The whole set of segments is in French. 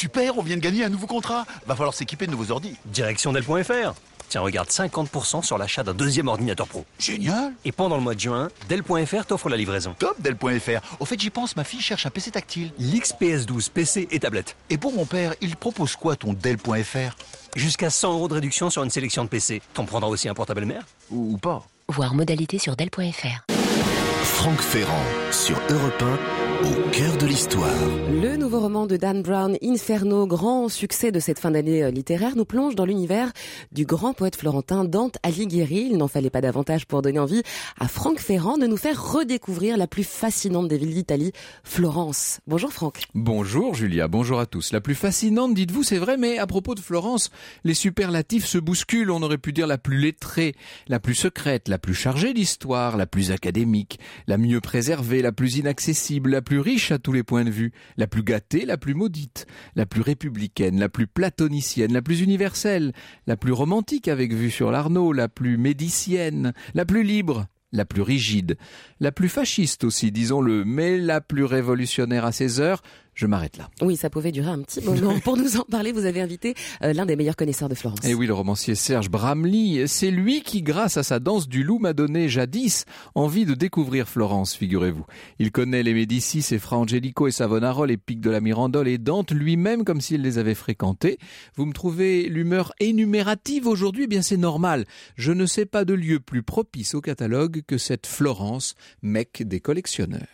super, on vient de gagner un nouveau contrat. Va falloir s'équiper de nouveaux ordi. Direction Dell.fr. Tiens, regarde, 50% sur l'achat d'un deuxième ordinateur pro. Génial. Et pendant le mois de juin, Dell.fr t'offre la livraison. Top, Dell.fr. Au fait, j'y pense, ma fille cherche un PC tactile. L'XPS12 PC et tablette. Et pour mon père, il propose quoi ton Dell.fr? Jusqu'à 100 € de réduction sur une sélection de PC. T'en prendras aussi un portable mère Ou pas. Voir modalité sur Dell.fr. Franck Ferrand sur Europe 1, au cœur de l'histoire. Le nouveau roman de Dan Brown, Inferno, grand succès de cette fin d'année littéraire, nous plonge dans l'univers du grand poète florentin Dante Alighieri. Il n'en fallait pas davantage pour donner envie à Franck Ferrand de nous faire redécouvrir la plus fascinante des villes d'Italie, Florence. Bonjour Franck. Bonjour Julia, bonjour à tous. La plus fascinante, dites-vous, c'est vrai, mais à propos de Florence, les superlatifs se bousculent. On aurait pu dire la plus lettrée, la plus secrète, la plus chargée d'histoire, la plus académique, la mieux préservée, la plus inaccessible, la plus riche à tous les points de vue, la plus gâtée, la plus maudite, la plus républicaine, la plus platonicienne, la plus universelle, la plus romantique avec vue sur l'Arnaud, la plus médicienne, la plus libre, la plus rigide, la plus fasciste aussi, disons-le, mais la plus révolutionnaire à ses heures. Je m'arrête là. Oui, ça pouvait durer un petit moment. Pour nous en parler, vous avez invité l'un des meilleurs connaisseurs de Florence. Et oui, le romancier Serge Bramley. C'est lui qui, grâce à sa danse du loup, m'a donné jadis envie de découvrir Florence, figurez-vous. Il connaît les Médicis, et Fra Angelico et Savonarola, les pics de la Mirandole et Dante lui-même comme s'il les avait fréquentés. Vous me trouvez l'humeur énumérative aujourd'hui? Eh bien, c'est normal. Je ne sais pas de lieu plus propice au catalogue que cette Florence, mecque des collectionneurs.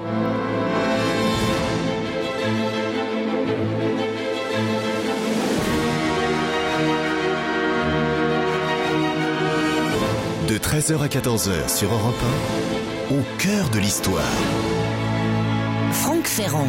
De 13h à 14h sur Europe 1, au cœur de l'histoire. Franck Ferrand.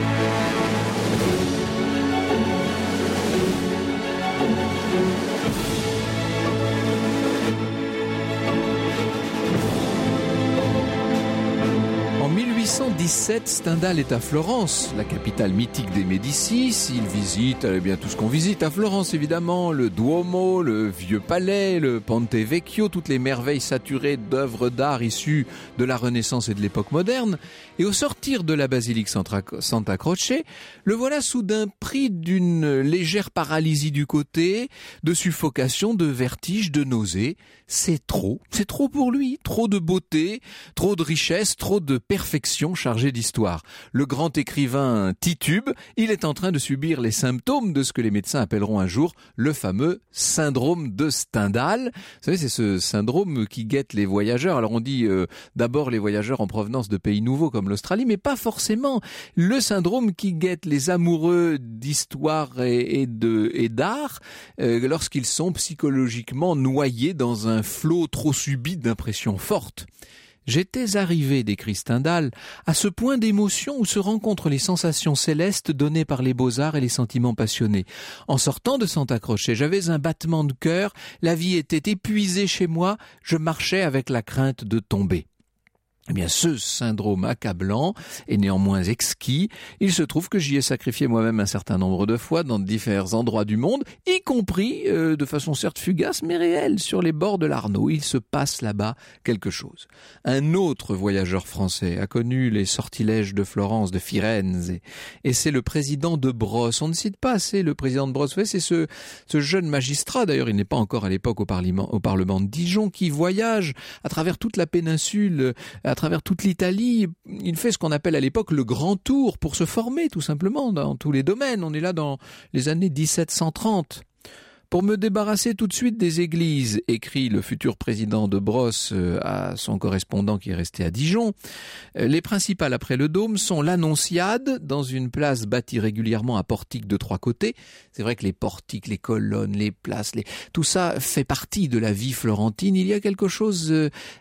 En 1817, Stendhal est à Florence, la capitale mythique des Médicis. Il visite bien tout ce qu'on visite à Florence, évidemment, le Duomo, le vieux palais, le Ponte Vecchio, toutes les merveilles saturées d'œuvres d'art issues de la Renaissance et de l'époque moderne. Et au sortir de la basilique Santa Croce, le voilà soudain pris d'une légère paralysie du côté, de suffocation, de vertige, de nausée. C'est trop pour lui, trop de beauté, trop de richesse, trop de perfection chargée d'histoire. Le grand écrivain titube, il est en train de subir les symptômes de ce que les médecins appelleront un jour le fameux syndrome de Stendhal. Vous savez, c'est ce syndrome qui guette les voyageurs. Alors on dit d'abord les voyageurs en provenance de pays nouveaux comme l'Australie, mais pas forcément. Le syndrome qui guette les amoureux d'histoire et d'art lorsqu'ils sont psychologiquement noyés dans un flot trop subit d'impressions fortes. J'étais arrivé, décrit Stendhal, à ce point d'émotion où se rencontrent les sensations célestes données par les beaux-arts et les sentiments passionnés. En sortant de Santa Croce, j'avais un battement de cœur, la vie était épuisée chez moi, je marchais avec la crainte de tomber. Eh bien, ce syndrome accablant est néanmoins exquis. Il se trouve que j'y ai sacrifié moi-même un certain nombre de fois dans divers endroits du monde, y compris, de façon certes fugace, mais réelle, sur les bords de l'Arno. Il se passe là-bas quelque chose. Un autre voyageur français a connu les sortilèges de Florence, de Firenze, et c'est le président de Brosse. On ne cite pas assez le président de Brosse. C'est ce jeune magistrat, d'ailleurs, il n'est pas encore à l'époque au Parlement de Dijon, qui voyage à travers toute la péninsule, à travers toute l'Italie. Il fait ce qu'on appelle à l'époque le grand tour pour se former tout simplement dans tous les domaines. On est là dans les années 1730. Pour me débarrasser tout de suite des églises, écrit le futur président de Brosse à son correspondant qui est resté à Dijon, les principales après le dôme sont l'Annonciade, dans une place bâtie régulièrement à portiques de 3 côtés. C'est vrai que les portiques, les colonnes, les places, tout ça fait partie de la vie florentine. Il y a quelque chose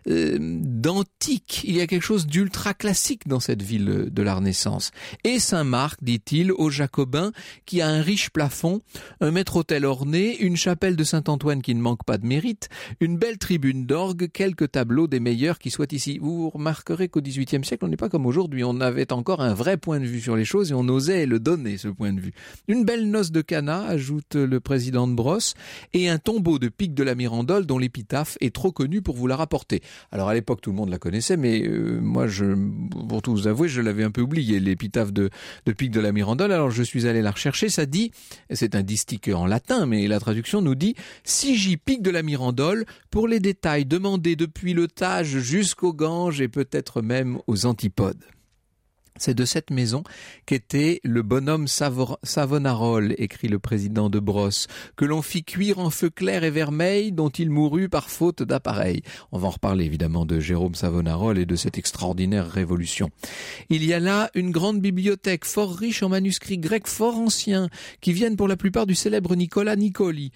d'antique, il y a quelque chose d'ultra classique dans cette ville de la Renaissance. Et Saint-Marc, dit-il, aux Jacobins, qui a un riche plafond, un maître-autel orné, une chapelle de Saint-Antoine qui ne manque pas de mérite, une belle tribune d'orgue, quelques tableaux des meilleurs qui soient ici. Vous remarquerez qu'au XVIIIe siècle, on n'est pas comme aujourd'hui. On avait encore un vrai point de vue sur les choses et on osait le donner, ce point de vue. Une belle noce de Cana, ajoute le président de Brosse, et un tombeau de Pic de la Mirandole dont l'épitaphe est trop connue pour vous la rapporter. Alors à l'époque, tout le monde la connaissait, mais moi, pour tout vous avouer, je l'avais un peu oublié, l'épitaphe de Pic de la Mirandole. Alors je suis allé la rechercher, ça dit, c'est un distique en latin, mais la traduction nous dit « Sigy Pic de la Mirandole, pour les détails demandés depuis le Tage jusqu'au Gange et peut-être même aux Antipodes ». C'est de cette maison qu'était le bonhomme Savonarole, écrit le président de Brosse, que l'on fit cuire en feu clair et vermeil, dont il mourut par faute d'appareil. On va en reparler évidemment de Jérôme Savonarole et de cette extraordinaire révolution. Il y a là une grande bibliothèque fort riche en manuscrits grecs fort anciens, qui viennent pour la plupart du célèbre Nicolas Nicoli.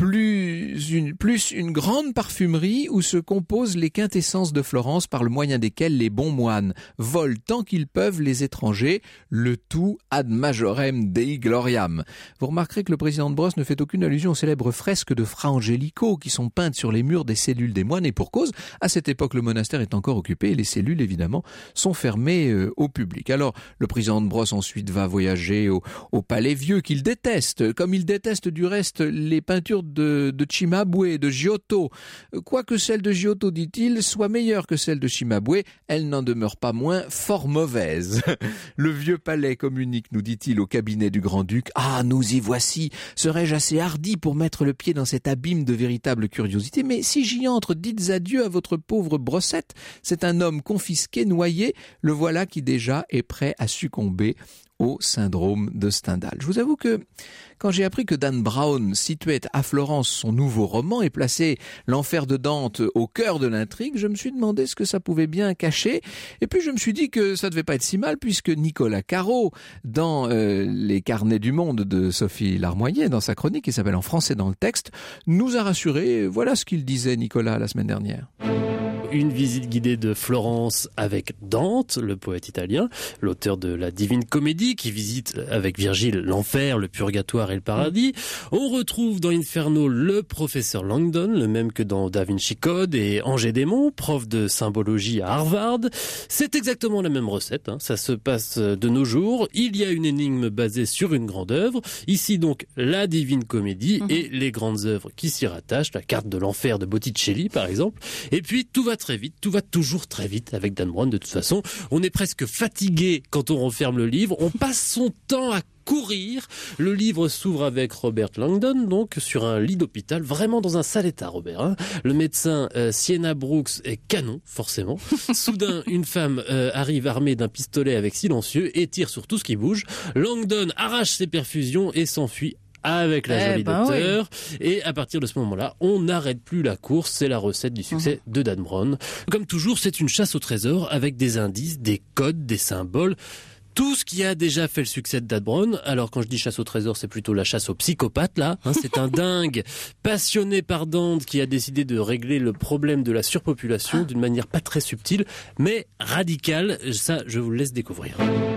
Plus une grande parfumerie où se composent les quintessences de Florence par le moyen desquelles les bons moines volent tant qu'ils peuvent les étrangers, le tout ad majorem Dei gloriam. Vous remarquerez que le président de Brosse ne fait aucune allusion aux célèbres fresques de Fra Angelico qui sont peintes sur les murs des cellules des moines, et pour cause, à cette époque le monastère est encore occupé et les cellules évidemment sont fermées au public. Alors le président de Brosse ensuite va voyager au Palais Vieux qu'il déteste, comme il déteste du reste les peintures de Cimabue, de Giotto. Quoique celle de Giotto, dit-il, soit meilleure que celle de Cimabue, elle n'en demeure pas moins fort mauvaise. Le vieux palais communique, nous dit-il, au cabinet du grand-duc. « Ah, nous y voici. Serais-je assez hardi pour mettre le pied dans cet abîme de véritable curiosité? Mais si j'y entre, dites adieu à votre pauvre Brossette. C'est un homme confisqué, noyé. Le voilà qui déjà est prêt à succomber au syndrome de Stendhal. » Je vous avoue que quand j'ai appris que Dan Brown situait à Florence son nouveau roman et plaçait l'enfer de Dante au cœur de l'intrigue, je me suis demandé ce que ça pouvait bien cacher. Et puis je me suis dit que ça devait pas être si mal, puisque Nicolas Caro, dans les carnets du monde de Sophie Larmoyer, dans sa chronique qui s'appelle En français dans le texte, nous a rassurés. Voilà ce qu'il disait, Nicolas, la semaine dernière. Une visite guidée de Florence avec Dante, le poète italien, l'auteur de la Divine Comédie, qui visite avec Virgile l'enfer, le purgatoire et le paradis. On retrouve dans Inferno le professeur Langdon, le même que dans Da Vinci Code, et Angers Démon, prof de symbologie à Harvard. C'est exactement la même recette, ça se passe de nos jours. Il y a une énigme basée sur une grande œuvre. Ici donc la Divine Comédie et les grandes œuvres qui s'y rattachent, la carte de l'enfer de Botticelli par exemple. Et puis tout va très vite, tout va toujours très vite avec Dan Brown. De toute façon, on est presque fatigué quand on referme le livre. On passe son temps à courir. Le livre s'ouvre avec Robert Langdon, donc sur un lit d'hôpital, vraiment dans un sale état, Robert. Le médecin Sienna Brooks est canon, forcément. Soudain, une femme arrive armée d'un pistolet avec silencieux et tire sur tout ce qui bouge. Langdon arrache ses perfusions et s'enfuit avec la jolie docteur. Oui. Et à partir de ce moment-là, on n'arrête plus la course. C'est la recette du succès de Dan Brown. Comme toujours, c'est une chasse au trésor avec des indices, des codes, des symboles. Tout ce qui a déjà fait le succès de Dan Brown. Alors quand je dis chasse au trésor, c'est plutôt la chasse au psychopathe là. C'est un dingue passionné par Dante qui a décidé de régler le problème de la surpopulation d'une manière pas très subtile, mais radicale. Ça, je vous le laisse découvrir.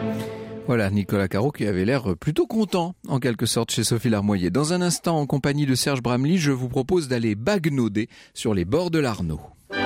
Voilà, Nicolas Caro qui avait l'air plutôt content, en quelque sorte, chez Sophie Larmoyer. Dans un instant, en compagnie de Serge Bramley, je vous propose d'aller bagnauder sur les bords de l'Arno.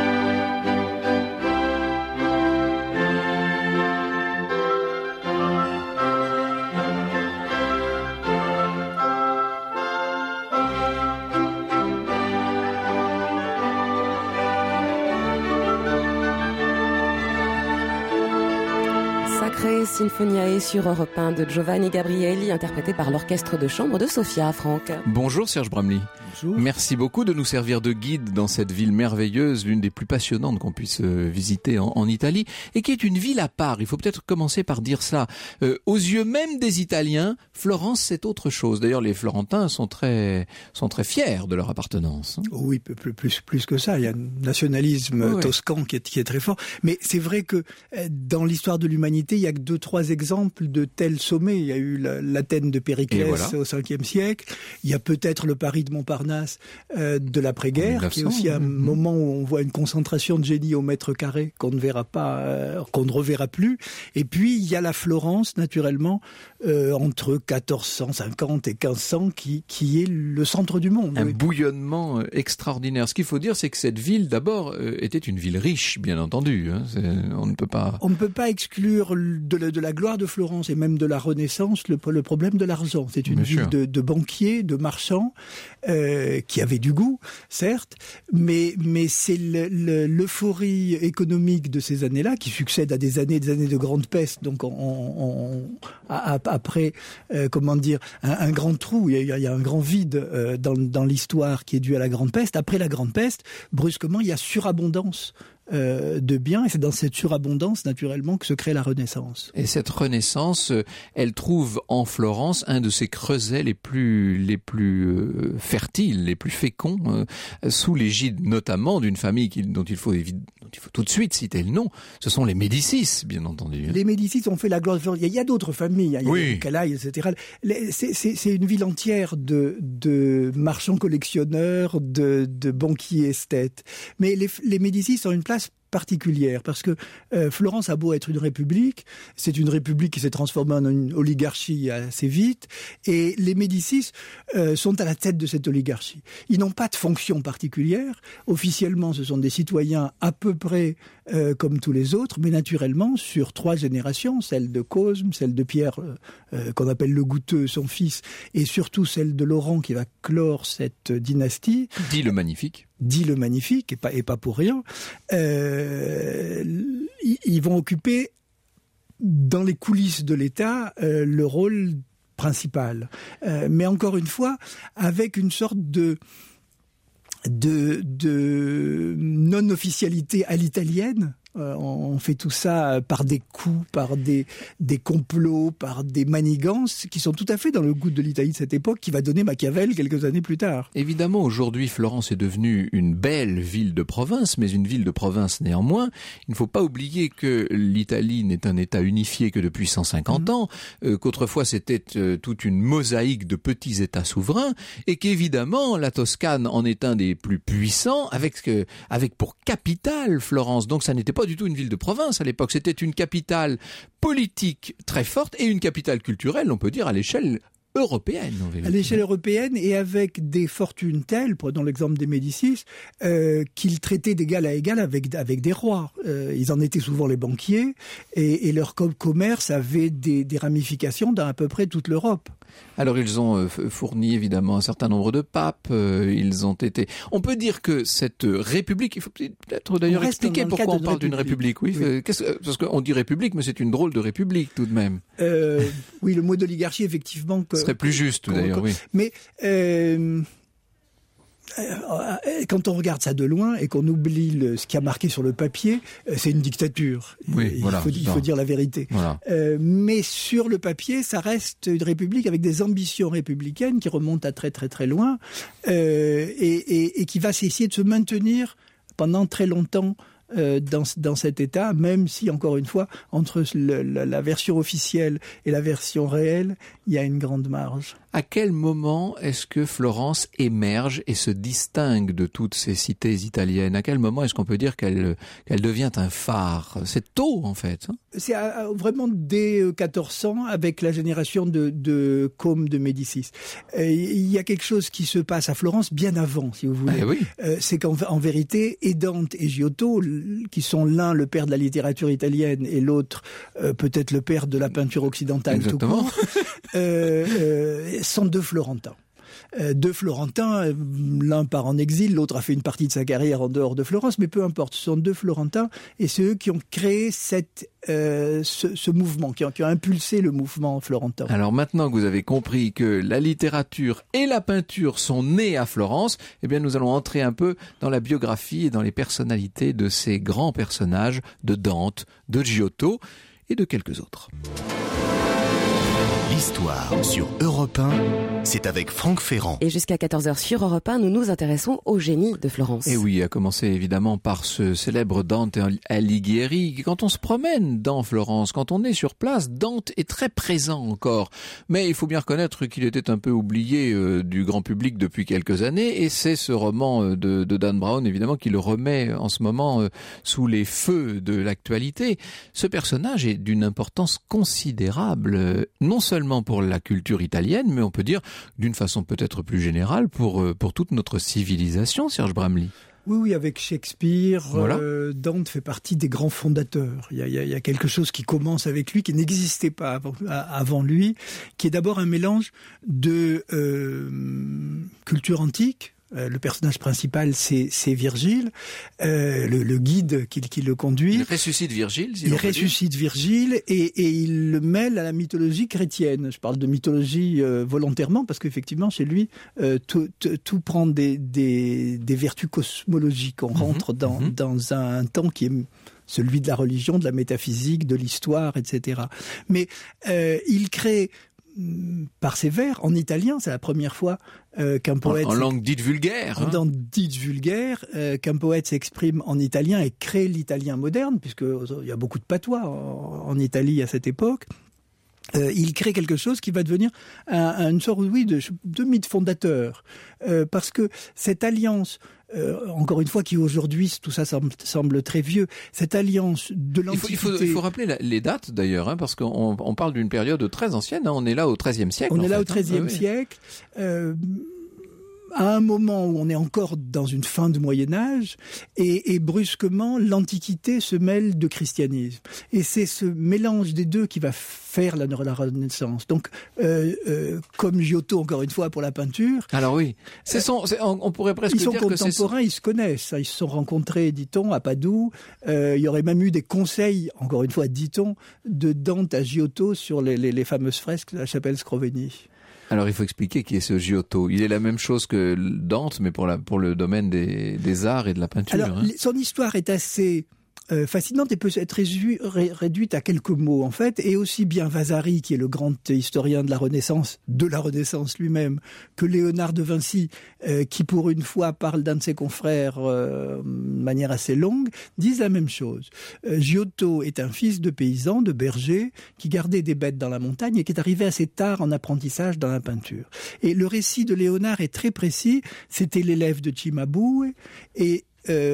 Sinfoniae sur Europe 1 de Giovanni Gabrielli, interprété par l'orchestre de chambre de Sofia, Franck. Bonjour Serge Bramley. Bonjour. Merci beaucoup de nous servir de guide dans cette ville merveilleuse, l'une des plus passionnantes qu'on puisse visiter en Italie, et qui est une ville à part. Il faut peut-être commencer par dire ça. Aux yeux même des Italiens, Florence c'est autre chose. D'ailleurs, les Florentins sont très fiers de leur appartenance. Oui, plus que ça. Il y a un nationalisme toscan qui est très fort. Mais c'est vrai que dans l'histoire de l'humanité, il y a que 2 3 exemples de tels sommets. Il y a eu l'Athènes de Périclès au 5e siècle. Il y a peut-être le Paris de Montparnasse de l'après-guerre, qui est aussi un moment où on voit une concentration de génie au mètre carré qu'on ne verra pas, qu'on ne reverra plus. Et puis il y a la Florence, naturellement, entre 1450 et 1500, qui est le centre du monde. Un bouillonnement extraordinaire. Ce qu'il faut dire, c'est que cette ville, d'abord, était une ville riche, bien entendu. On ne peut pas exclure de la gloire de Florence et même de la Renaissance le problème de l'argent. C'est une ville de banquiers, de marchands, qui avaient du goût, certes, mais c'est l'euphorie économique de ces années-là, qui succède à des années de grande peste, donc après, un grand trou, il y a un grand vide dans l'histoire qui est dû à la grande peste. Après la grande peste, brusquement, il y a surabondance de biens, et c'est dans cette surabondance naturellement que se crée la Renaissance. Et cette Renaissance, elle trouve en Florence un de ces creusets les plus fertiles, les plus féconds, sous l'égide notamment d'une famille dont il faut tout de suite citer le nom. Ce sont les Médicis, bien entendu. Les Médicis ont fait la gloire de Florence. Il y a d'autres familles, il y a les Calaï, etc. C'est une ville entière de marchands collectionneurs, de banquiers esthètes. Mais les Médicis ont une place particulière, parce que Florence a beau être une république, c'est une république qui s'est transformée en une oligarchie assez vite, et les Médicis sont à la tête de cette oligarchie. Ils n'ont pas de fonction particulière. Officiellement, ce sont des citoyens à peu près comme tous les autres, mais naturellement, sur 3 générations, celle de Cosme, celle de Pierre, qu'on appelle le Goutteux, son fils, et surtout celle de Laurent qui va clore cette dynastie. Dit le Magnifique, et pas pour rien, ils vont occuper dans les coulisses de l'État le rôle principal. Mais encore une fois, avec une sorte de non-officialité à l'italienne. On fait tout ça par des coups, par des complots, par des manigances qui sont tout à fait dans le goût de l'Italie de cette époque, qui va donner Machiavel quelques années plus tard. Évidemment, aujourd'hui, Florence est devenue une belle ville de province, mais une ville de province néanmoins. Il ne faut pas oublier que l'Italie n'est un État unifié que depuis 150 ans, qu'autrefois c'était toute une mosaïque de petits États souverains, et qu'évidemment, la Toscane en est un des plus puissants, avec pour capitale Florence. Donc ça n'était pas du tout une ville de province à l'époque, c'était une capitale politique très forte et une capitale culturelle, on peut dire, à l'échelle européenne. À l'échelle européenne, et avec des fortunes telles, prenons l'exemple des Médicis, qu'ils traitaient d'égal à égal avec des rois. Ils en étaient souvent les banquiers, et leur commerce avait des ramifications dans à peu près toute l'Europe. Alors ils ont fourni évidemment un certain nombre de papes, ils ont été... On peut dire que cette république, il faut peut-être d'ailleurs expliquer pourquoi on parle d'une république. Oui. Parce qu'on dit république, mais c'est une drôle de république tout de même. Oui, le mot d'oligarchie, effectivement... Ce serait plus juste d'ailleurs, oui. Mais... quand on regarde ça de loin et qu'on oublie ce qui a marqué sur le papier, c'est une dictature. Il faut dire la vérité. Voilà. Mais sur le papier, ça reste une république avec des ambitions républicaines qui remontent à très très très loin et qui va essayer de se maintenir pendant très longtemps dans cet état, même si, encore une fois, entre la version officielle et la version réelle, il y a une grande marge. À quel moment est-ce que Florence émerge et se distingue de toutes ces cités italiennes? À quel moment est-ce qu'on peut dire qu'elle devient un phare? C'est tôt, en fait. C'est vraiment dès 1400, avec la génération de Côme de Médicis. Il y a quelque chose qui se passe à Florence bien avant, si vous voulez. C'est qu'en vérité, et Dante et Giotto, qui sont l'un le père de la littérature italienne et l'autre peut-être le père de la peinture occidentale. Exactement. Tout court, sont 2 Florentins. 2 Florentins, l'un part en exil, l'autre a fait une partie de sa carrière en dehors de Florence, mais peu importe, ce sont 2 Florentins, et c'est eux qui ont créé ce mouvement, qui ont impulsé le mouvement florentin. Alors maintenant que vous avez compris que la littérature et la peinture sont nées à Florence, eh bien nous allons entrer un peu dans la biographie et dans les personnalités de ces grands personnages, de Dante, de Giotto et de quelques autres. L'histoire sur Europe 1, c'est avec Franck Ferrand. Et jusqu'à 14h sur Europe 1, nous nous intéressons au génie de Florence. Et oui, à commencer évidemment par ce célèbre Dante Alighieri. Quand on se promène dans Florence, quand on est sur place, Dante est très présent encore. Mais il faut bien reconnaître qu'il était un peu oublié du grand public depuis quelques années. Et c'est ce roman de Dan Brown, évidemment, qui le remet en ce moment sous les feux de l'actualité. Ce personnage est d'une importance considérable, non seulement pour la culture italienne, mais on peut dire d'une façon peut-être plus générale pour toute notre civilisation, Serge Bramley. Oui, avec Shakespeare, voilà. Dante fait partie des grands fondateurs. Il y a quelque chose qui commence avec lui, qui n'existait pas avant lui, qui est d'abord un mélange de culture antique. Le personnage principal, c'est Virgile, le guide qui le conduit. Il ressuscite Virgile, il ressuscite Virgile et il le mêle à la mythologie chrétienne. Je parle de mythologie volontairement parce qu'effectivement, chez lui, tout prend des vertus cosmologiques. On rentre dans un temps qui est celui de la religion, de la métaphysique, de l'histoire, etc. Mais il crée par ses vers, en italien, c'est la première fois qu'un poète... En langue dite vulgaire. En langue dite vulgaire, qu'un poète s'exprime en italien et crée l'italien moderne, puisqu'il y a beaucoup de patois en Italie à cette époque. Il crée quelque chose qui va devenir une sorte, de mythe fondateur. Parce que cette alliance... encore une fois, qui aujourd'hui, tout ça semble très vieux, cette alliance de l'Antiquité... Il faut rappeler les dates d'ailleurs, parce qu'on parle d'une période très ancienne, on est là au XIIIe siècle. On est là au XIIIe siècle, à un moment où on est encore dans une fin du Moyen-Âge, et brusquement, l'Antiquité se mêle de christianisme. Et c'est ce mélange des deux qui va faire la Renaissance. Donc, comme Giotto, encore une fois, pour la peinture... Alors oui, on pourrait presque dire que ils sont contemporains, ils se connaissent. Ils se sont rencontrés, dit-on, à Padoue. Il y aurait même eu des conseils, encore une fois, dit-on, de Dante à Giotto sur les fameuses fresques de la chapelle Scrovegni. Alors il faut expliquer qui est ce Giotto. Il est la même chose que Dante, mais pour le domaine des arts et de la peinture. Alors, son histoire est assez fascinante et peut être réduite à quelques mots en fait, et aussi bien Vasari, qui est le grand historien de la Renaissance lui-même, que Léonard de Vinci, qui pour une fois parle d'un de ses confrères de manière assez longue, disent la même chose. Giotto est un fils de paysan, de berger, qui gardait des bêtes dans la montagne et qui est arrivé assez tard en apprentissage dans la peinture. Et le récit de Léonard est très précis, c'était l'élève de Cimabue, et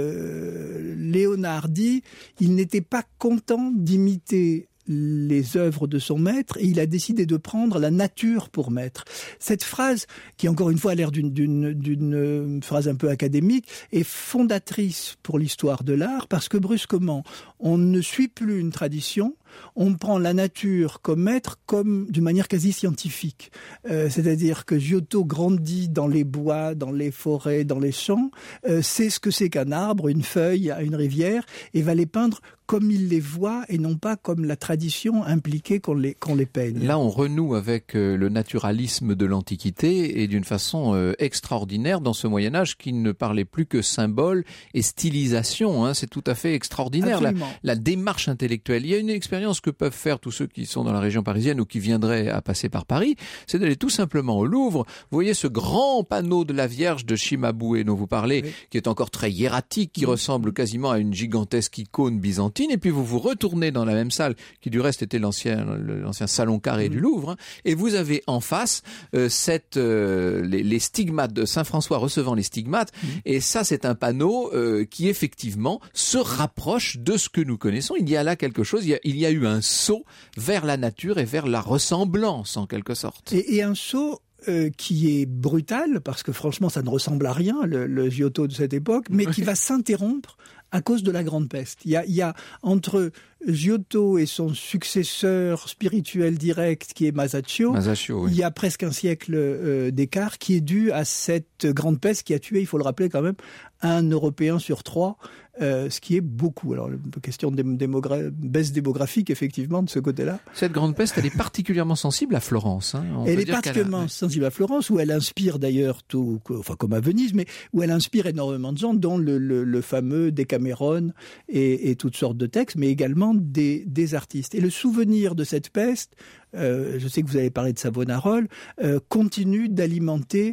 Léonard dit il n'était pas content d'imiter les œuvres de son maître et il a décidé de prendre la nature pour maître. Cette phrase, qui encore une fois a l'air d'une phrase un peu académique, est fondatrice pour l'histoire de l'art parce que brusquement, on ne suit plus une tradition, on prend la nature comme maître, comme d'une manière quasi scientifique. C'est-à-dire que Giotto grandit dans les bois, dans les forêts, dans les champs, sait ce que c'est qu'un arbre, une feuille, une rivière, et va les peindre comme il les voit et non pas comme la tradition impliquait qu'on les peigne. Là, on renoue avec le naturalisme de l'Antiquité et d'une façon extraordinaire dans ce Moyen-Âge qui ne parlait plus que symboles et stylisation. C'est tout à fait extraordinaire. La démarche intellectuelle. Il y a une expérience que peuvent faire tous ceux qui sont dans la région parisienne ou qui viendraient à passer par Paris, c'est d'aller tout simplement au Louvre. Vous voyez ce grand panneau de la Vierge de Cimabue dont vous parlez, qui est encore très hiératique, qui ressemble quasiment à une gigantesque icône byzantine. Et puis vous retournez dans la même salle, qui du reste était l'ancien salon carré du Louvre, et vous avez en face les stigmates de Saint François recevant les stigmates. Et ça, c'est un panneau qui effectivement se rapproche de ce que nous connaissons. Il y a là quelque chose, il y a eu un saut vers la nature et vers la ressemblance en quelque sorte. Et un saut qui est brutal, parce que franchement ça ne ressemble à rien, le Giotto de cette époque, mais qui va s'interrompre à cause de la Grande Peste. Il y a entre Giotto et son successeur spirituel direct, qui est Masaccio, il y a presque un siècle d'écart, qui est dû à cette Grande Peste qui a tué, il faut le rappeler quand même, un Européen sur 3, ce qui est beaucoup. Alors, question de baisse démographique, effectivement, de ce côté-là. Cette Grande Peste, elle est particulièrement sensible à Florence. Elle est particulièrement sensible à Florence, où elle inspire d'ailleurs tout, enfin comme à Venise, mais où elle inspire énormément de gens, dont le fameux Decameron et toutes sortes de textes, mais également effectivement des artistes. Et le souvenir de cette peste, je sais que vous avez parlé de Savonarole, continue d'alimenter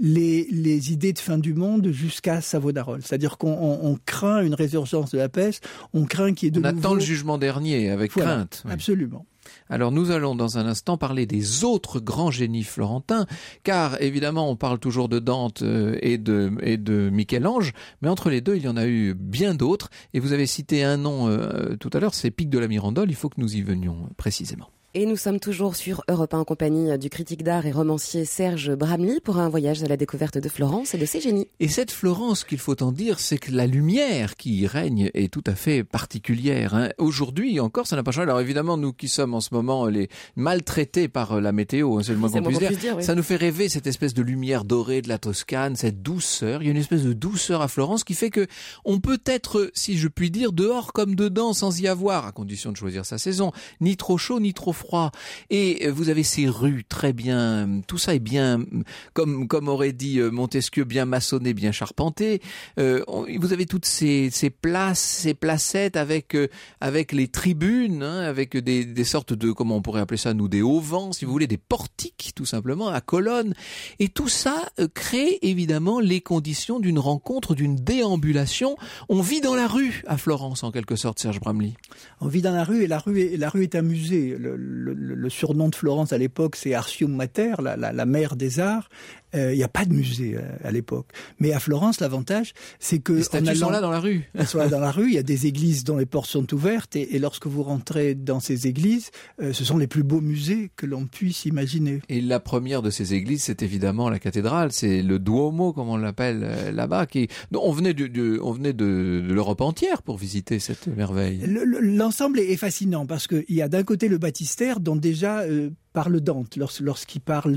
les idées de fin du monde jusqu'à Savonarole. C'est-à-dire qu'on craint une résurgence de la peste, on craint qu'il y ait de nouveau... On attend le jugement dernier avec crainte. Oui. Absolument. Alors nous allons dans un instant parler des autres grands génies florentins, car évidemment on parle toujours de Dante et de Michel-Ange, mais entre les deux il y en a eu bien d'autres, et vous avez cité un nom tout à l'heure, c'est Pic de la Mirandole, il faut que nous y venions précisément. Et nous sommes toujours sur Europe 1 en compagnie du critique d'art et romancier Serge Bramly pour un voyage à la découverte de Florence et de ses génies. Et cette Florence, qu'il faut en dire, c'est que la lumière qui y règne est tout à fait particulière. Hein. Aujourd'hui encore, ça n'a pas changé. Alors évidemment, nous qui sommes en ce moment les maltraités par la météo, hein, c'est le moins qu'on puisse dire, oui. Ça nous fait rêver cette espèce de lumière dorée de la Toscane, cette douceur. Il y a une espèce de douceur à Florence qui fait que on peut être, si je puis dire, dehors comme dedans sans y avoir, à condition de choisir sa saison, ni trop chaud ni trop froid. Et vous avez ces rues très bien, tout ça est bien, comme aurait dit Montesquieu, bien maçonné, bien charpenté. Vous avez toutes ces places, ces placettes avec les tribunes, hein, avec des sortes de, comment on pourrait appeler ça, nous, des auvents, si vous voulez, des portiques, tout simplement, à colonnes. Et tout ça crée évidemment les conditions d'une rencontre, d'une déambulation. On vit dans la rue à Florence, en quelque sorte, Serge Bramly. On vit dans la rue, et la rue est un musée. Le surnom de Florence à l'époque, c'est Artium Mater, la mère des arts. Il n'y a pas de musée à l'époque. Mais à Florence, l'avantage, c'est que... Les statues sont là dans la rue. Elles sont là dans la rue, il y a des églises dont les portes sont ouvertes, et lorsque vous rentrez dans ces églises, ce sont les plus beaux musées que l'on puisse imaginer. Et la première de ces églises, c'est évidemment la cathédrale, c'est le Duomo, comme on l'appelle là-bas. On venait de l'Europe entière pour visiter cette merveille. L'ensemble est fascinant, parce qu'il y a d'un côté le baptistère, dont déjà... parle Dante, lorsqu'il parle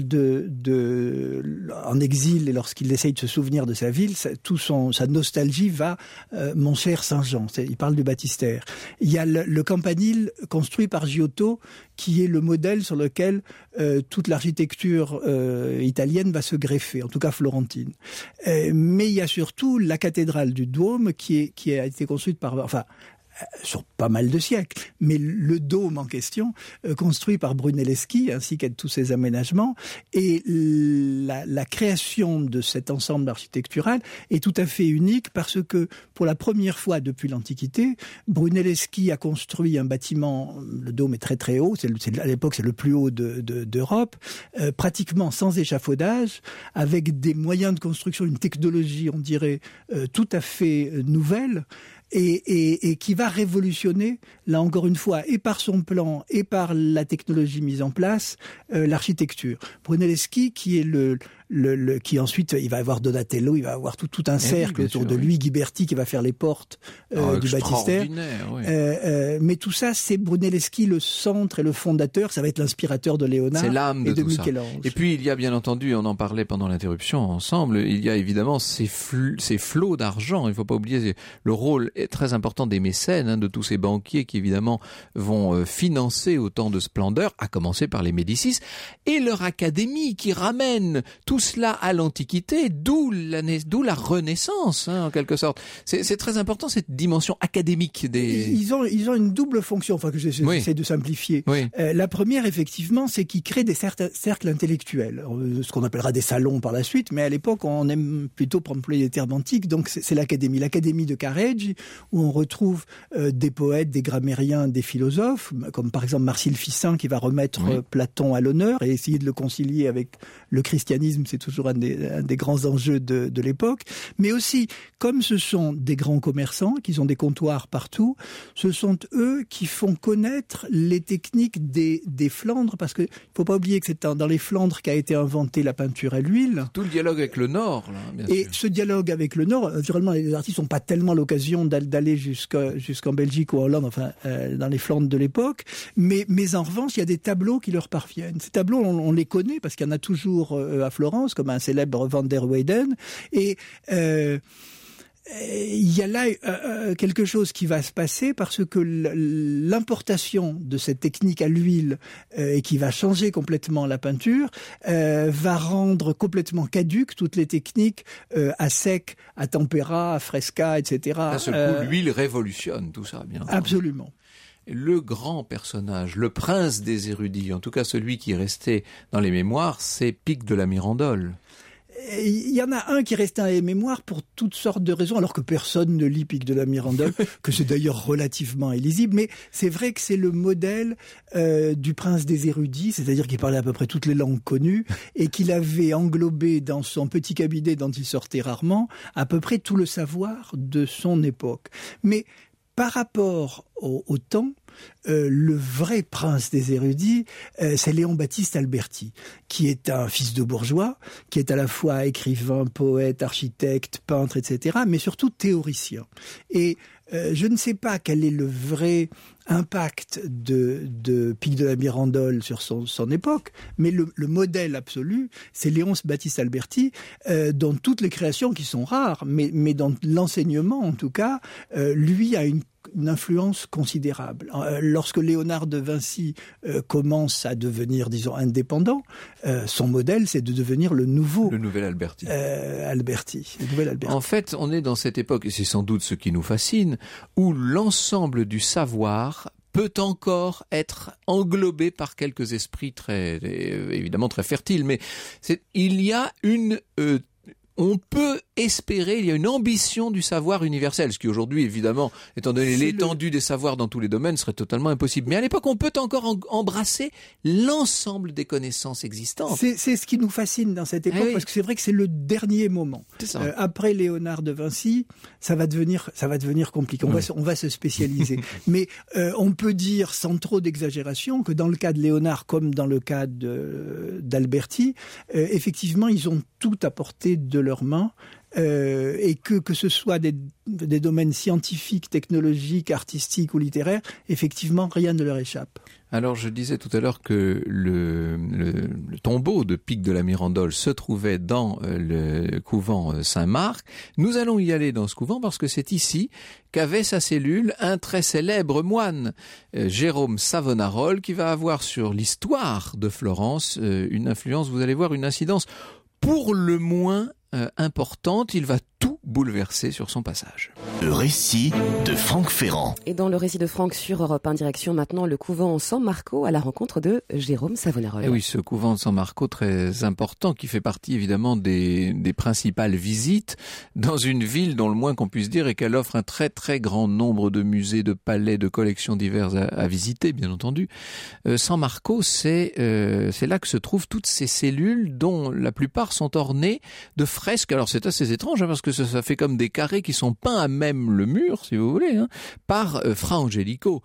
en exil et lorsqu'il essaye de se souvenir de sa ville, sa nostalgie va mon cher Saint-Jean. Il parle du baptistère. Il y a le campanile construit par Giotto, qui est le modèle sur lequel toute l'architecture italienne va se greffer, en tout cas florentine. Mais il y a surtout la cathédrale du Duomo qui a été construite sur pas mal de siècles, mais le dôme en question, construit par Brunelleschi, ainsi qu'à tous ses aménagements, et la création de cet ensemble architectural est tout à fait unique parce que, pour la première fois depuis l'Antiquité, Brunelleschi a construit un bâtiment, le dôme est très très haut, à l'époque c'est le plus haut d'Europe, pratiquement sans échafaudage, avec des moyens de construction, une technologie, on dirait, tout à fait nouvelle, et qui va révolutionner, là encore une fois, et par son plan et par la technologie mise en place, l'architecture. Brunelleschi, qui est qui ensuite, il va avoir Donatello, il va avoir tout un cercle autour de lui, Ghiberti qui va faire les portes du baptistère. Oui. Mais tout ça, c'est Brunelleschi le centre et le fondateur, ça va être l'inspirateur de Léonard et de Michel-Ange. Et puis il y a bien entendu, on en parlait pendant l'interruption ensemble, il y a évidemment ces flots d'argent, il ne faut pas oublier le rôle très important des mécènes, hein, de tous ces banquiers qui évidemment vont financer autant de splendeur, à commencer par les Médicis, et leur académie qui ramène tout cela à l'Antiquité, d'où la Renaissance, hein, en quelque sorte. C'est très important cette dimension académique des... Ils ont une double fonction, que j'essaie de simplifier. Oui. La première, effectivement, c'est qu'ils créent des cercles intellectuels, ce qu'on appellera des salons par la suite, mais à l'époque, on aime plutôt employer les termes antiques, donc c'est l'académie de Careggi, où on retrouve des poètes, des grammairiens, des philosophes, comme par exemple Marcille Ficin qui va remettre Platon à l'honneur et essayer de le concilier avec le christianisme, c'est toujours un des grands enjeux de l'époque. Mais aussi, comme ce sont des grands commerçants, qui ont des comptoirs partout, ce sont eux qui font connaître les techniques des Flandres, parce qu'il ne faut pas oublier que c'est dans les Flandres qu'a été inventée la peinture à l'huile. Tout le dialogue avec le Nord, là, bien et sûr. Ce dialogue avec le Nord, naturellement, les artistes n'ont pas tellement l'occasion d'aller jusqu'en Belgique ou en Hollande, dans les Flandres de l'époque, mais en revanche, il y a des tableaux qui leur parviennent. Ces tableaux, on les connaît parce qu'il y en a toujours à Florence, comme un célèbre Van der Weyden, et il y a là quelque chose qui va se passer parce que l'importation de cette technique à l'huile et qui va changer complètement la peinture va rendre complètement caduques toutes les techniques à sec, à tempéra, à fresca, etc. D'un seul coup, l'huile révolutionne tout ça, bien entendu. Absolument. le grand personnage, le prince des érudits, en tout cas celui qui est resté dans les mémoires, c'est Pic de la Mirandole. Il y en a un qui reste dans les mémoires pour toutes sortes de raisons, alors que personne ne lit Pic de la Mirandole, que c'est d'ailleurs relativement illisible, mais c'est vrai que c'est le modèle du prince des érudits, c'est-à-dire qu'il parlait à peu près toutes les langues connues, et qu'il avait englobé dans son petit cabinet dont il sortait rarement, à peu près tout le savoir de son époque. Mais par rapport au temps, le vrai prince des érudits, c'est Léon Baptiste Alberti, qui est un fils de bourgeois, qui est à la fois écrivain, poète, architecte, peintre, etc., mais surtout théoricien. Et je ne sais pas quel est le vrai impact de Pic de la Mirandole sur son époque, mais le modèle absolu, c'est Léon Baptiste Alberti, dans toutes les créations qui sont rares, mais dans l'enseignement en tout cas, lui a une influence considérable. Lorsque Léonard de Vinci commence à devenir, disons, indépendant, son modèle, c'est de devenir le nouvel Alberti. Le nouvel Alberti. En fait, on est dans cette époque, et c'est sans doute ce qui nous fascine, où l'ensemble du savoir peut encore être englobé par quelques esprits évidemment très fertiles, mais il y a on peut espérer, il y a une ambition du savoir universel, ce qui aujourd'hui, évidemment, étant donné l'étendue des savoirs dans tous les domaines, serait totalement impossible. Mais à l'époque, on peut encore embrasser l'ensemble des connaissances existantes. C'est ce qui nous fascine dans cette époque, parce que c'est vrai que c'est le dernier moment. Après Léonard de Vinci, ça va devenir compliqué. On va se spécialiser. Mais on peut dire, sans trop d'exagération, que dans le cas de Léonard, comme dans le cas d'Alberti, effectivement, ils ont tout à portée de leurs mains, et que ce soit des domaines scientifiques, technologiques, artistiques ou littéraires, effectivement, rien ne leur échappe. Alors, je disais tout à l'heure que le tombeau de Pic de la Mirandole se trouvait dans le couvent Saint-Marc. Nous allons y aller dans ce couvent parce que c'est ici qu'avait sa cellule un très célèbre moine, Jérôme Savonarole, qui va avoir sur l'histoire de Florence une influence, vous allez voir, une incidence pour le moins importante. Il va tout bouleverser sur son passage. Le récit de Franck Ferrand. Et dans le récit de Franck sur Europe 1, direction maintenant le couvent San Marco à la rencontre de Jérôme Savonarole. Et oui, ce couvent de San Marco très important qui fait partie évidemment des principales visites dans une ville dont le moins qu'on puisse dire est qu'elle offre un très très grand nombre de musées, de palais, de collections diverses à visiter, bien entendu. San Marco, c'est là que se trouvent toutes ces cellules dont la plupart sont ornées de fresques. Alors c'est assez étrange parce que ça fait comme des carrés qui sont peints à même le mur, si vous voulez, par Fra Angelico.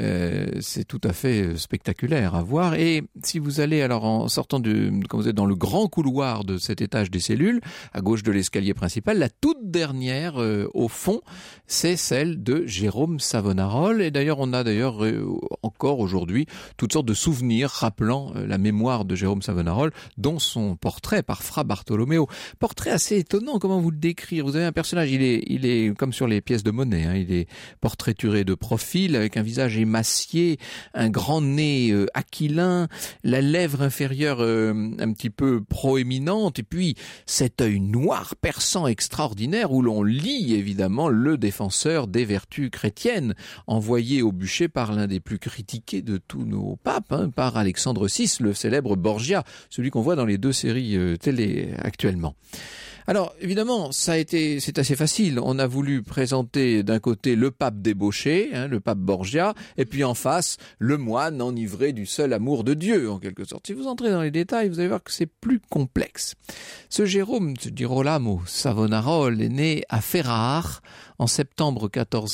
C'est tout à fait spectaculaire à voir. Et si vous allez, alors en sortant quand vous êtes dans le grand couloir de cet étage des cellules, à gauche de l'escalier principal, la toute dernière au fond, c'est celle de Jérôme Savonarole. Et d'ailleurs, on a encore aujourd'hui toutes sortes de souvenirs rappelant la mémoire de Jérôme Savonarole, dont son portrait par Fra Bartolomeo. Portrait assez étonnant, comment vous le décrire? Vous avez un personnage, il est comme sur les pièces de monnaie, il est portraituré de profil, avec un visage émacié, un grand nez aquilin, la lèvre inférieure un petit peu proéminente, et puis cet œil noir perçant extraordinaire où l'on lit évidemment le défenseur des vertus chrétiennes, envoyé au bûcher par l'un des plus critiqués de tous nos papes, par Alexandre VI, le célèbre Borgia, celui qu'on voit dans les 2 séries télé actuellement. Alors, évidemment, c'est assez facile. On a voulu présenter d'un côté le pape débauché, le pape Borgia, et puis en face, le moine enivré du seul amour de Dieu, en quelque sorte. Si vous entrez dans les détails, vous allez voir que c'est plus complexe. Ce Jérôme di Girolamo Savonarole est né à Ferrare en septembre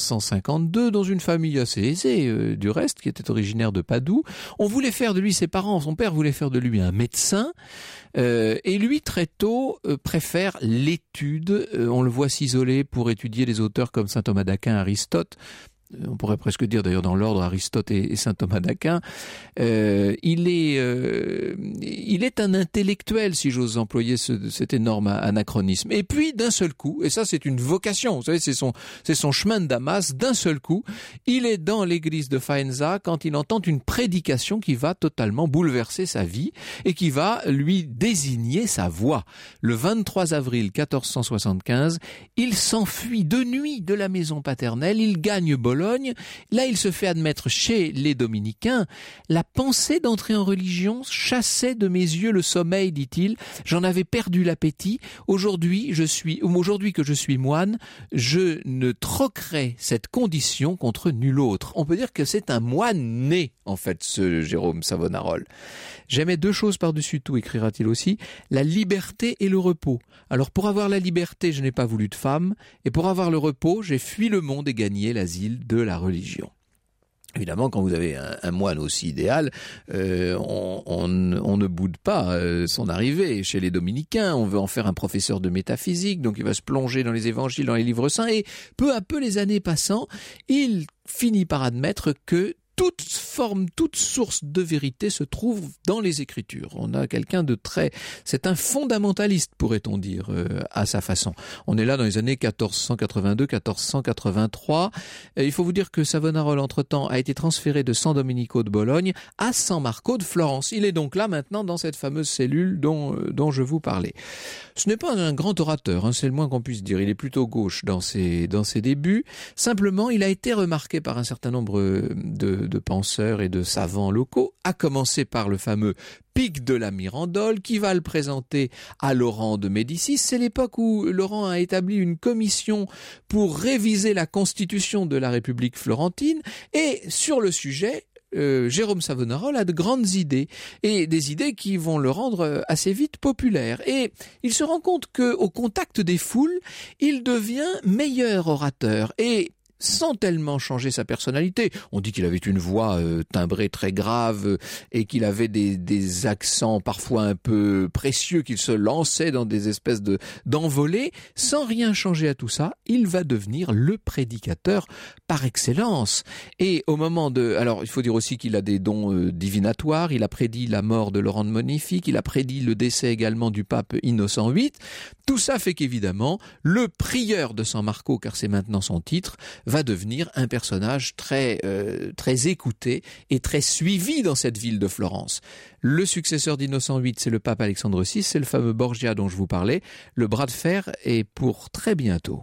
1452, dans une famille assez aisée, du reste, qui était originaire de Padoue. On voulait faire de lui, son père voulait faire de lui un médecin, et lui, très tôt, préfère l'étude. On le voit s'isoler pour étudier les auteurs comme saint Thomas d'Aquin, Aristote. On pourrait presque dire d'ailleurs dans l'ordre Aristote et saint Thomas d'Aquin. Il est un intellectuel, si j'ose employer cet énorme anachronisme. Et puis d'un seul coup, et ça c'est une vocation, vous savez, c'est son chemin de Damas, d'un seul coup, il est dans l'église de Faenza quand il entend une prédication qui va totalement bouleverser sa vie et qui va lui désigner sa voie. Le 23 avril 1475, il s'enfuit de nuit de la maison paternelle, il gagne Bologne, Bologne. Là, il se fait admettre chez les dominicains. La pensée d'entrer en religion chassait de mes yeux le sommeil, dit-il. J'en avais perdu l'appétit. Aujourd'hui que je suis moine, je ne troquerai cette condition contre nul autre. On peut dire que c'est un moine né, en fait, ce Jérôme Savonarole. J'aimais deux choses par-dessus tout, écrira-t-il aussi, la liberté et le repos. Alors pour avoir la liberté, je n'ai pas voulu de femme, et pour avoir le repos, j'ai fui le monde et gagné l'asile de la religion. Évidemment, quand vous avez un moine aussi idéal, on ne boude pas son arrivée chez les dominicains. On veut en faire un professeur de métaphysique, donc il va se plonger dans les évangiles, dans les livres saints, et peu à peu, les années passant, il finit par admettre que toute forme, toute source de vérité se trouve dans les Écritures. On a quelqu'un de très... C'est un fondamentaliste, pourrait-on dire, à sa façon. On est là dans les années 1482-1483. Il faut vous dire que Savonarole, entre-temps, a été transféré de San Domenico de Bologne à San Marco de Florence. Il est donc là maintenant dans cette fameuse cellule dont je vous parlais. Ce n'est pas un grand orateur, hein, c'est le moins qu'on puisse dire. Il est plutôt gauche dans ses débuts. Simplement, il a été remarqué par un certain nombre de penseurs et de savants locaux, à commencer par le fameux Pic de la Mirandole, qui va le présenter à Laurent de Médicis. C'est l'époque où Laurent a établi une commission pour réviser la constitution de la République florentine, et sur le sujet, Jérôme Savonarole a de grandes idées, et des idées qui vont le rendre assez vite populaire. Et il se rend compte qu'au contact des foules, il devient meilleur orateur, et sans tellement changer sa personnalité. On dit qu'il avait une voix timbrée très grave et qu'il avait des accents parfois un peu précieux, qu'il se lançait dans des espèces d'envolées. Sans rien changer à tout ça, il va devenir le prédicateur par excellence. Et au moment alors il faut dire aussi qu'il a des dons divinatoires. Il a prédit la mort de Laurent de Monéfique, il a prédit le décès également du pape Innocent VIII. Tout ça fait qu'évidemment, le prieur de San Marco, car c'est maintenant son titre, va devenir un personnage très écouté et très suivi dans cette ville de Florence. Le successeur d'Innocent VIII, c'est le pape Alexandre VI, c'est le fameux Borgia dont je vous parlais. Le bras de fer est pour très bientôt.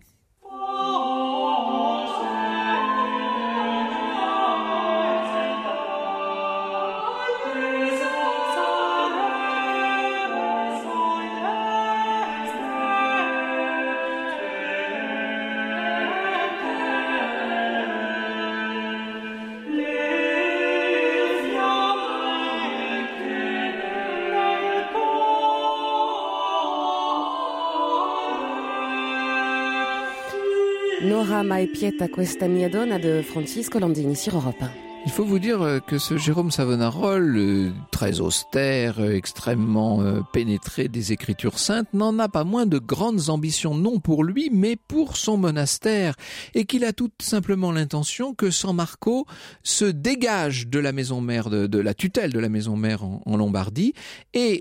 Nora mai pieta questa mia donna de Francisco Landini sur Europe 1. Il faut vous dire que ce Jérôme Savonarole, très austère, extrêmement pénétré des Écritures saintes, n'en a pas moins de grandes ambitions, non pour lui, mais pour son monastère, et qu'il a tout simplement l'intention que San Marco se dégage de la maison mère, de la tutelle de la maison mère en Lombardie, et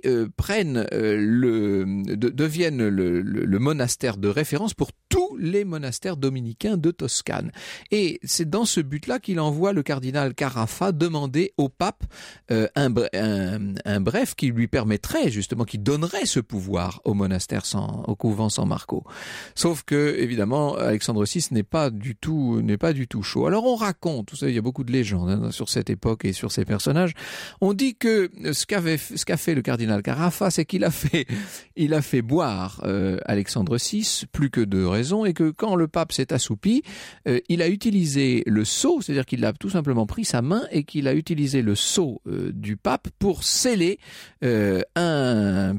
devienne le monastère de référence pour tous les monastères dominicains de Toscane. Et c'est dans ce but-là qu'il envoie le cardinal Carafa demander au pape un bref qui lui permettrait justement, qui donnerait ce pouvoir au monastère au couvent San Marco. Sauf que évidemment Alexandre VI n'est pas du tout chaud. Alors on raconte, vous savez, il y a beaucoup de légendes sur cette époque et sur ces personnages. On dit que ce qu'a fait le cardinal Carafa, c'est qu'il a fait boire Alexandre VI plus que de raison, et que quand le pape s'est assoupi, il a utilisé le sceau, c'est-à-dire qu'il a tout simplement pris sa main et qu'il a utilisé le sceau du pape pour sceller un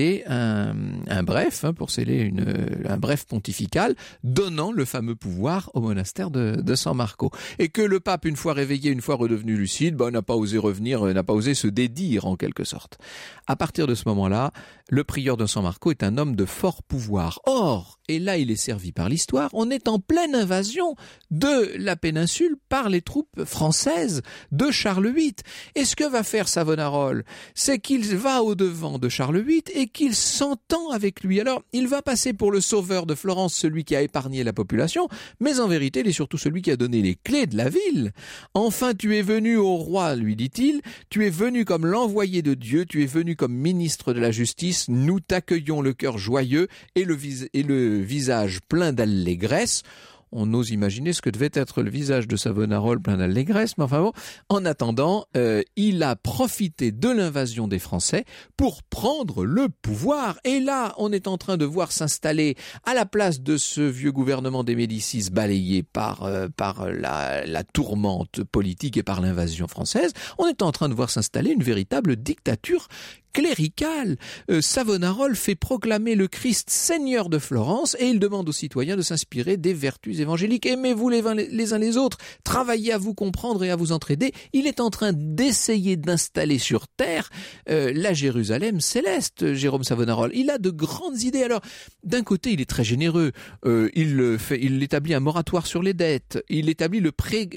bref pontifical, donnant le fameux pouvoir au monastère de San Marco. Et que le pape, une fois réveillé, une fois redevenu lucide, n'a pas osé revenir, n'a pas osé se dédire en quelque sorte. À partir de ce moment-là, le prieur de San Marco est un homme de fort pouvoir. Or, et là il est servi par l'histoire, on est en pleine invasion de la péninsule par les troupes françaises de Charles VIII. Et ce que va faire Savonarole, c'est qu'il va au-devant de Charles VIII et qu'il s'entend avec lui. Alors, il va passer pour le sauveur de Florence, celui qui a épargné la population, mais en vérité, il est surtout celui qui a donné les clés de la ville. Enfin, tu es venu au roi, lui dit-il, tu es venu comme l'envoyé de Dieu, tu es venu comme ministre de la justice, nous t'accueillons le cœur joyeux et le visage plein d'allégresse. on ose imaginer ce que devait être le visage de Savonarole plein d'allégresse, mais enfin bon, en attendant, il a profité de l'invasion des Français pour prendre le pouvoir. Et là, on est en train de voir s'installer à la place de ce vieux gouvernement des Médicis balayé par la tourmente politique et par l'invasion française, on est en train de voir s'installer une véritable dictature cléricale. Savonarole fait proclamer le Christ Seigneur de Florence et il demande aux citoyens de s'inspirer des vertus évangéliques. Aimez-vous les uns les autres, travaillez à vous comprendre et à vous entraider. Il est en train d'essayer d'installer sur terre la Jérusalem céleste, Jérôme Savonarole. Il a de grandes idées. Alors, d'un côté, il est très généreux. Il établit un moratoire sur les dettes. Il établit le prêt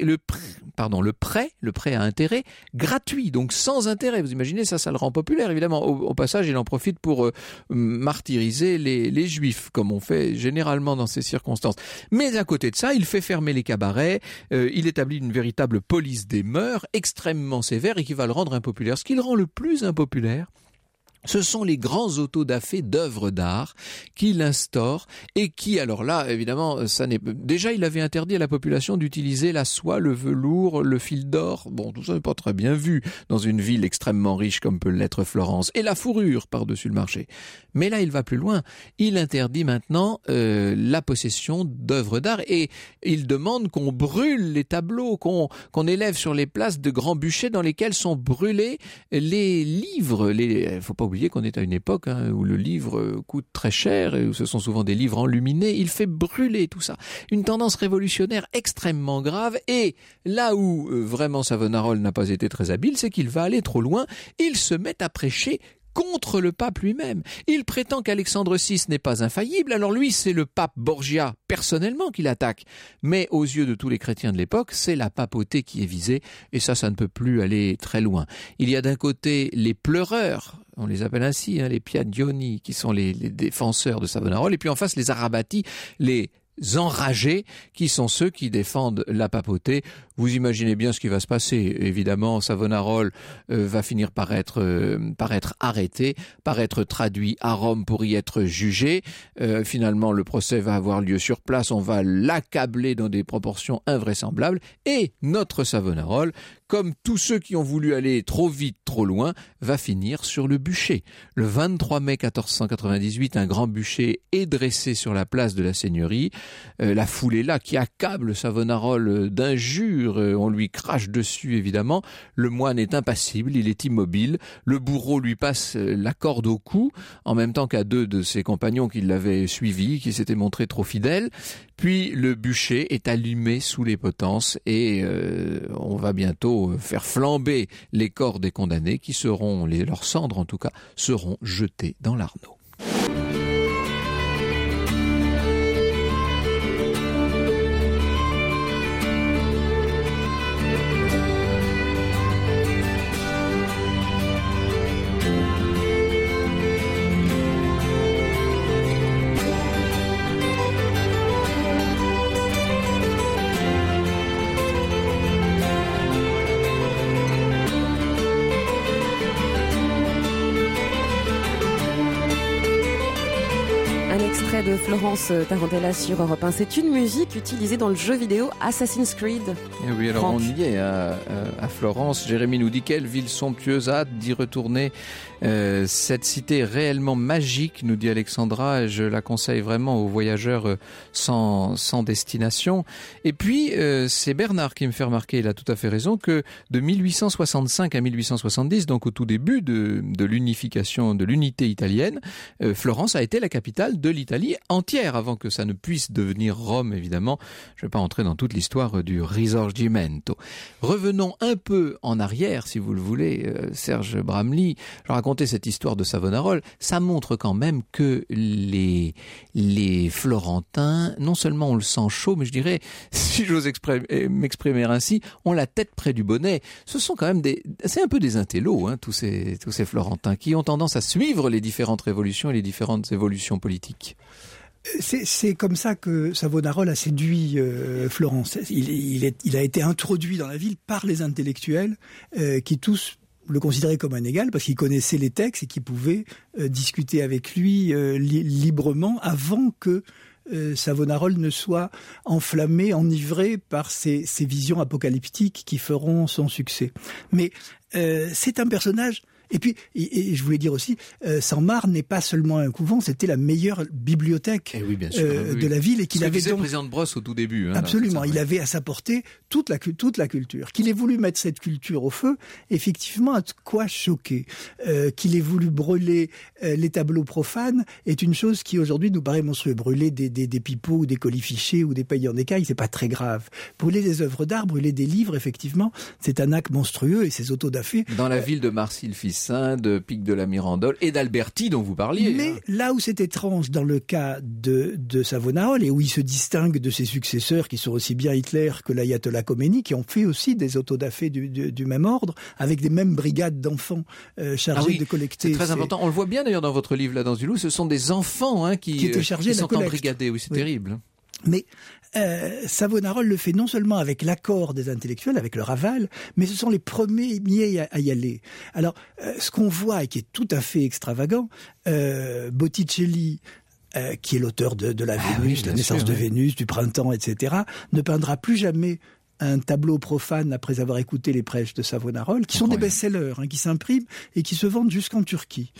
à intérêt gratuit, donc sans intérêt. Vous imaginez, ça le rend populaire, évidemment. Au passage, il en profite pour martyriser les Juifs, comme on fait généralement dans ces circonstances. Mais à côté de ça, il fait fermer les cabarets, il établit une véritable police des mœurs extrêmement sévère et qui va le rendre impopulaire. Ce qui le rend le plus impopulaire, ce sont les grands autodafés d'œuvres d'art qu'il instaure et qui, alors là, évidemment, déjà il avait interdit à la population d'utiliser la soie, le velours, le fil d'or. Bon, tout ça n'est pas très bien vu dans une ville extrêmement riche comme peut l'être Florence. Et la fourrure par-dessus le marché. Mais là, il va plus loin. Il interdit maintenant la possession d'œuvres d'art et il demande qu'on brûle les tableaux, qu'on élève sur les places de grands bûchers dans lesquels sont brûlés les livres. Faut pas oublier qu'on est à une époque où le livre coûte très cher et où ce sont souvent des livres enluminés. Il fait brûler tout ça. Une tendance révolutionnaire extrêmement grave. Et là où vraiment Savonarole n'a pas été très habile, c'est qu'il va aller trop loin. Il se met à prêcher contre le pape lui-même. Il prétend qu'Alexandre VI n'est pas infaillible, alors lui c'est le pape Borgia personnellement qui l'attaque. Mais aux yeux de tous les chrétiens de l'époque, c'est la papauté qui est visée, et ça ne peut plus aller très loin. Il y a d'un côté les pleureurs, on les appelle ainsi, les Piagioni, qui sont les défenseurs de Savonarole, et puis en face les Arabati, les enragés, qui sont ceux qui défendent la papauté. Vous imaginez bien ce qui va se passer. Évidemment, Savonarole va finir par être arrêté, par être traduit à Rome pour y être jugé. Finalement, le procès va avoir lieu sur place. On va l'accabler dans des proportions invraisemblables. Et notre Savonarole, comme tous ceux qui ont voulu aller trop vite, trop loin, va finir sur le bûcher. Le 23 mai 1498, un grand bûcher est dressé sur la place de la Seigneurie. La foule est là, qui accable Savonarole d'injures. On lui crache dessus, évidemment. Le moine est impassible, il est immobile. Le bourreau lui passe la corde au cou, en même temps qu'à 2 de ses compagnons qui l'avaient suivi, qui s'étaient montrés trop fidèles. Puis le bûcher est allumé sous les potences et on va bientôt faire flamber les corps des condamnés qui seront, leurs cendres en tout cas, seront jetées dans l'Arno. De Florence Tarantella sur Europe 1. C'est une musique utilisée dans le jeu vidéo Assassin's Creed. Et oui, alors Franck. On y est à Florence. Jérémy nous dit quelle ville somptueuse, hâte d'y retourner. Cette cité réellement magique, nous dit Alexandra, et je la conseille vraiment aux voyageurs sans destination. Et puis, c'est Bernard qui me fait remarquer, il a tout à fait raison, que de 1865 à 1870, donc au tout début de l'unification, de l'unité italienne, Florence a été la capitale de l'Italie entière, avant que ça ne puisse devenir Rome, évidemment. Je ne vais pas entrer dans toute l'histoire du Risorgimento. Revenons un peu en arrière, si vous le voulez, Serge Bramley. Je racontais cette histoire de Savonarole. Ça montre quand même que les Florentins, non seulement on le sent chaud, mais je dirais, si j'ose m'exprimer ainsi, ont la tête près du bonnet. Ce sont quand même c'est un peu des intellos, tous ces Florentins, qui ont tendance à suivre les différentes révolutions et les différentes évolutions politiques. C'est comme ça que Savonarole a séduit Florence. Il a été introduit dans la ville par les intellectuels qui tous le considéraient comme un égal parce qu'ils connaissaient les textes et qui pouvaient discuter avec lui librement avant que Savonarole ne soit enflammé, enivré par ces visions apocalyptiques qui feront son succès. Mais c'est un personnage. Et puis, et je voulais dire aussi, Saint-Marc n'est pas seulement un couvent, c'était la meilleure bibliothèque de la ville, et qu'il avait donc. Le président de Brosse au tout début. Absolument, il avait à sa portée toute la culture. Qu'il ait voulu mettre cette culture au feu, effectivement, a de quoi choquer. Qu'il ait voulu brûler les tableaux profanes est une chose qui aujourd'hui nous paraît monstrueuse. Brûler des pipeaux ou des colifichets ou des pailles en écailles, c'est pas très grave. Brûler des œuvres d'art, brûler des livres, effectivement, c'est un acte monstrueux, et ces autodafés. Dans la ville de Marcy-le-Fils, de Pic de la Mirandole et d'Alberti dont vous parliez. Mais là où c'est étrange dans le cas de Savonarole, et où il se distingue de ses successeurs qui sont aussi bien Hitler que l'ayatollah Khomeini, qui ont fait aussi des autodafés du même ordre, avec des mêmes brigades d'enfants chargés de collecter. C'est très important. On le voit bien d'ailleurs dans votre livre là dans Zulou, ce sont des enfants qui étaient chargés qui de la sont collecte. embrigadés. Oui, c'est terrible. Mais Savonarole le fait non seulement avec l'accord des intellectuels, avec leur aval, mais ce sont les premiers à y aller. Alors, ce qu'on voit et qui est tout à fait extravagant, Botticelli, qui est l'auteur de la Vénus, la naissance de Vénus, du printemps, etc., ne peindra plus jamais un tableau profane après avoir écouté les prêches de Savonarole, qui sont des best-sellers, qui s'impriment et qui se vendent jusqu'en Turquie.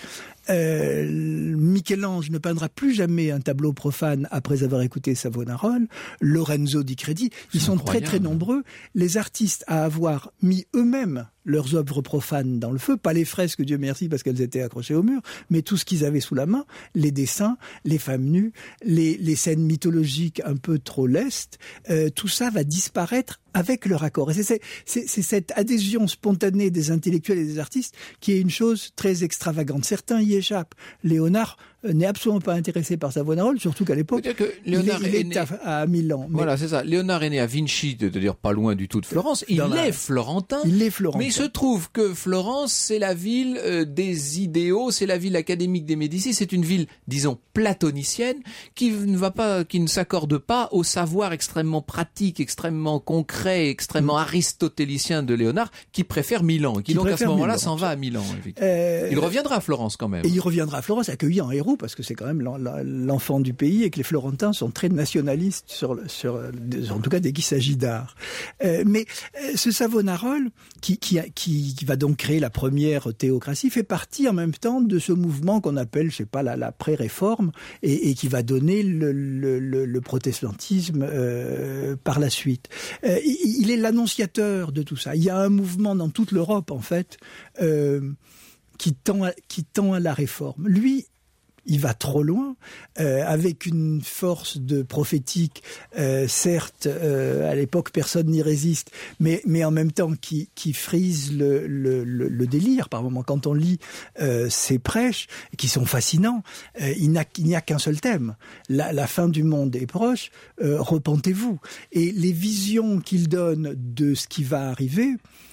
Michel-Ange ne peindra plus jamais un tableau profane après avoir écouté Savonarole. Lorenzo di Credi, ils sont très très nombreux. Les artistes à avoir mis eux-mêmes leurs œuvres profanes dans le feu, pas les fresques, Dieu merci, parce qu'elles étaient accrochées au mur, mais tout ce qu'ils avaient sous la main, les dessins, les femmes nues, les scènes mythologiques un peu trop lestes, tout ça va disparaître avec leur accord. Et c'est cette adhésion spontanée des intellectuels et des artistes qui est une chose très extravagante. Certains y échappent. Léonard n'est absolument pas intéressé par Savonarole, surtout qu'à l'époque, il est né à Milan. Mais... Voilà, c'est ça. Léonard est né à Vinci, c'est-à-dire pas loin du tout de Florence. Il est florentin. Mais il se trouve que Florence, c'est la ville des idéaux, c'est la ville académique des Médicis, c'est une ville, disons, platonicienne, qui ne s'accorde pas au savoir extrêmement pratique, extrêmement concret, extrêmement aristotélicien de Léonard, qui préfère Milan, qui donc à ce moment-là s'en va à Milan. Il reviendra à Florence quand même. Et il reviendra à Florence accueilli en héros, parce que c'est quand même l'enfant du pays et que les Florentins sont très nationalistes en tout cas dès qu'il s'agit d'art. Mais ce Savonarole, qui va donc créer la première théocratie, fait partie en même temps de ce mouvement qu'on appelle, je sais pas, la pré-réforme, et qui va donner le protestantisme par la suite. Il est l'annonciateur de tout ça. Il y a un mouvement dans toute l'Europe, en fait, qui tend à la réforme. Lui, il va trop loin, avec une force de prophétique, certes, à l'époque personne n'y résiste, mais en même temps qui frise le délire par moment. Quand on lit ses prêches, qui sont fascinants, il n'y a qu'un seul thème. La fin du monde est proche, repentez-vous. Et les visions qu'il donne de ce qui va arriver,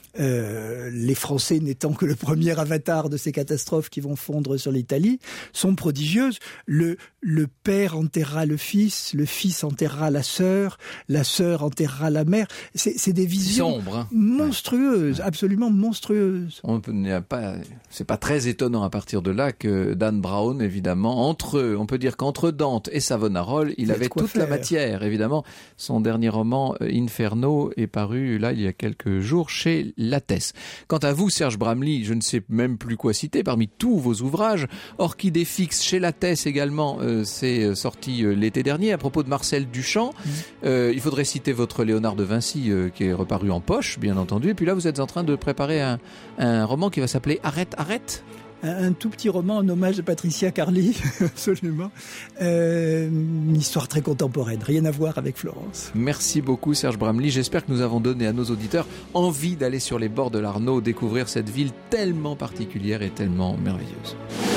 les Français n'étant que le premier avatar de ces catastrophes qui vont fondre sur l'Italie, sont prodigieuses. Le père enterrera le fils enterrera la sœur enterrera la mère. C'est des visions sombres, monstrueuses, absolument monstrueuses. C'est pas très étonnant à partir de là que Dan Brown, évidemment, on peut dire qu'entre Dante et Savonarole, il avait toute la matière, évidemment. Son dernier roman, Inferno, est paru là il y a quelques jours chez Lattès. Quant à vous, Serge Bramly, je ne sais même plus quoi citer parmi tous vos ouvrages. Orchidée fixe chez Lattès également, c'est sorti l'été dernier à propos de Marcel Duchamp. Il faudrait citer votre Léonard de Vinci qui est reparu en poche, bien entendu. Et puis là, vous êtes en train de préparer un roman qui va s'appeler Arrête, arrête. Un tout petit roman en hommage à Patricia Carly, absolument. Une histoire très contemporaine, rien à voir avec Florence. Merci beaucoup Serge Bramly. J'espère que nous avons donné à nos auditeurs envie d'aller sur les bords de l'Arno, découvrir cette ville tellement particulière et tellement merveilleuse.